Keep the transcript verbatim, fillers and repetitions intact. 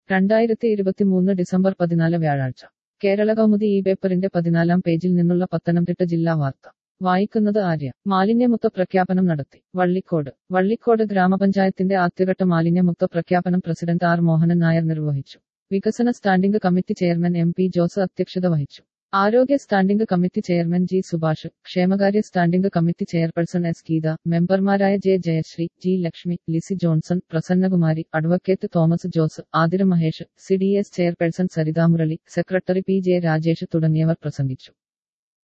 രണ്ടായിരത്തി ഇരുപത്തിമൂന്ന് ഡിസംബർ പതിനാല് വ്യാഴാഴ്ച കേരള കൗമുദി ഈ പേപ്പറിന്റെ പതിനാലാം പേജിൽ നിന്നുള്ള പത്തനംതിട്ട ജില്ലാ വാർത്ത വായിക്കുന്നത് ആര്യ. മാലിന്യമുക്ത പ്രഖ്യാപനം നടത്തി. വള്ളിക്കോട് വള്ളിക്കോട് ഗ്രാമപഞ്ചായത്തിന്റെ ആദ്യഘട്ട മാലിന്യമുക്ത പ്രഖ്യാപനം പ്രസിഡന്റ് ആർ മോഹനൻ നായർ നിർവഹിച്ചു. വികസന standing committee chairman M P Jose അധ്യക്ഷത വഹിച്ചു. ആരോഗ്യ standing committee chairman G Subhash, ക്ഷേമകാര്യ standing committee chairperson S Geetha, മെമ്പർമാരായ J Jayasree, G Lakshmi, Lissy Johnson, Prasannakumari, advocate Thomas Jose, Athira Mahesh, C D S chairperson Saritha Murali, secretary P J Rajesh തുടങ്ങിയവർ പ്രസംഗിച്ചു.